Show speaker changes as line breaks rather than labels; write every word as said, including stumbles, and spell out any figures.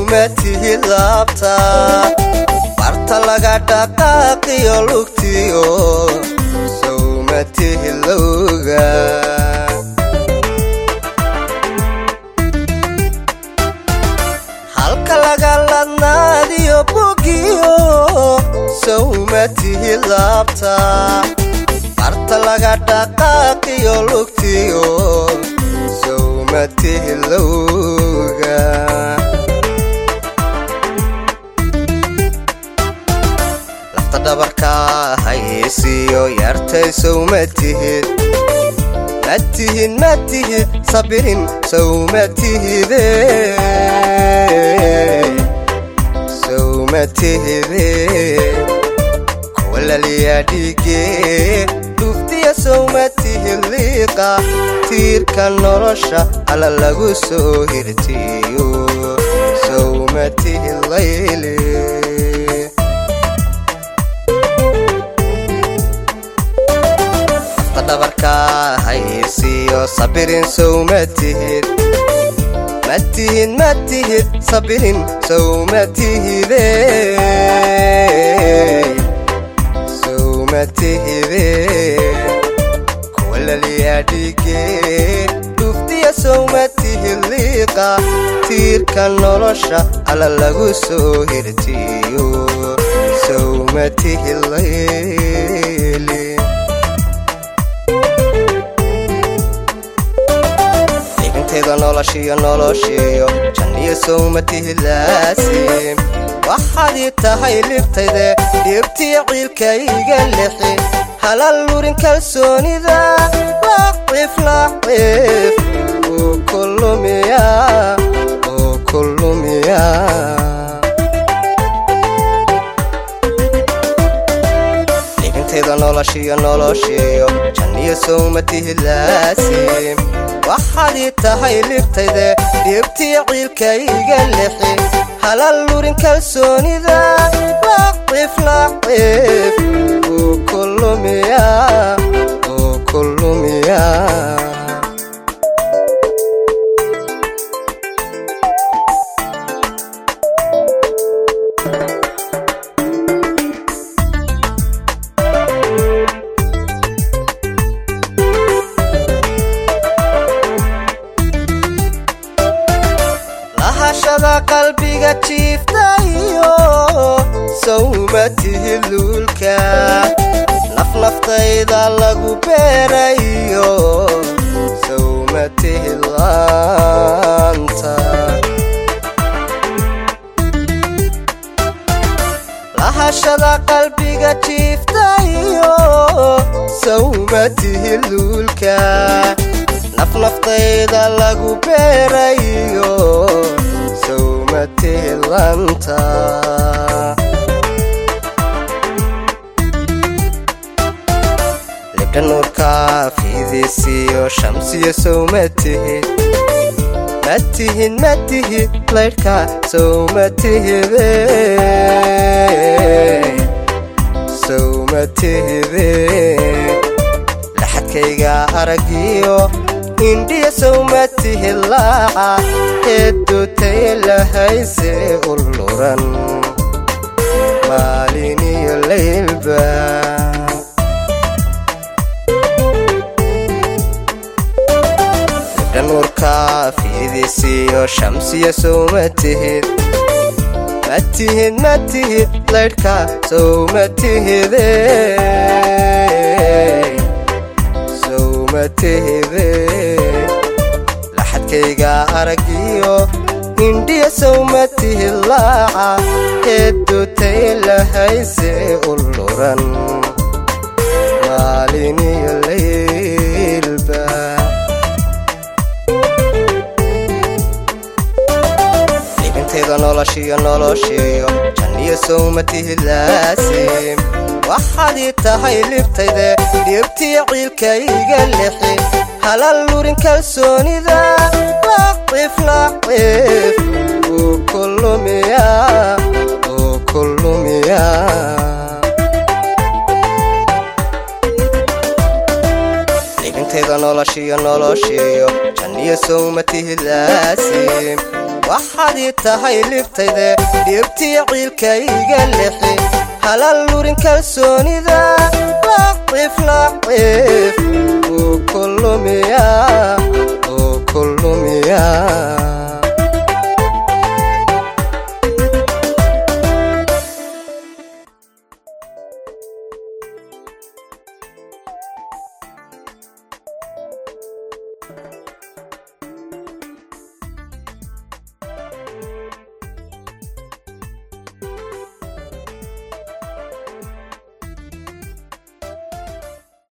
sawmatihi laabta barta laga dhaqaaqiyo lugtiyo sawmatihi lowga halka laga ladnaadiyo bugiyo sawmatihi laabta barta laga dhaqaaqiyo lugtiyo sawmatihi lowga lafta dhabarka haysiyo yartay sawmatihid matihid matihid sabirin sawmatihide sawmatihide kuwala liyadige duftiya sawmatihi liqa tiirka nolosha ala lagu soo hirtiyo sawmatihi layli dhabarka haysiyo sabirin sawmatihid matihid matihid sabirin sawmatihide sawmatihide kuwala liyadige duftiya sawmatihi liqa tiirka nolosha ala lagu soo hirtiyo sawmatihi layli noloshiyo noloshiyo janiyo sawmatihi laasim waxaad tahay libtayde dhibtii ciilkayga lixi halal lurin kalsoonida laqif laqif oo kullumiya oo kullumiya dhibteeda noloshiyo noloshiyo janiyo sawmatihi laasim waxaad tahay libtayde dhibtii ciilkayga lixi halal lurin kalsoonida laqif laqif oo kullumiya oo kullumiya qalbiga jiiftayo sawmatihi lulka naf naftayda lagu beerayo sawmatihi laanta lahashada qalbiga jiiftayo sawmatihi lulka naf naftayda lagu beerayo sawmatihi laanta libda nuurka fiidisiyo shamsiyo sawmatihid matihid matihid laydhka sawmatihide sawmatihide laxadkayga aragiyo indiya sawmatihi laaca heedutay lahayse uluran maaliniyo laylba libda nuurka fiidisiyo shamsiyo sawmatihid matihid matihid laydhka sawmatihide sawmatihide laxadkayga aragiyo indiya sawmatihi laaca heedutay lahayse uluran maaliniyo laylba dhibinteeda noloshiyo noloshiyo janiyo sawmatihi laasim waxaad tahay libtayde dhibtii ciilkayga lixi halal lurin kalsoonida laqif laqif oo kullumiya oo kullumiya dhibinteeda noloshiyo noloshiyo janiyo sawmatihi laasim waxaad tahay libtayde dhibtii ciilkayga lixi halal lurin kalsoonida laqif laqif oo kullumiya oo kullumiya
you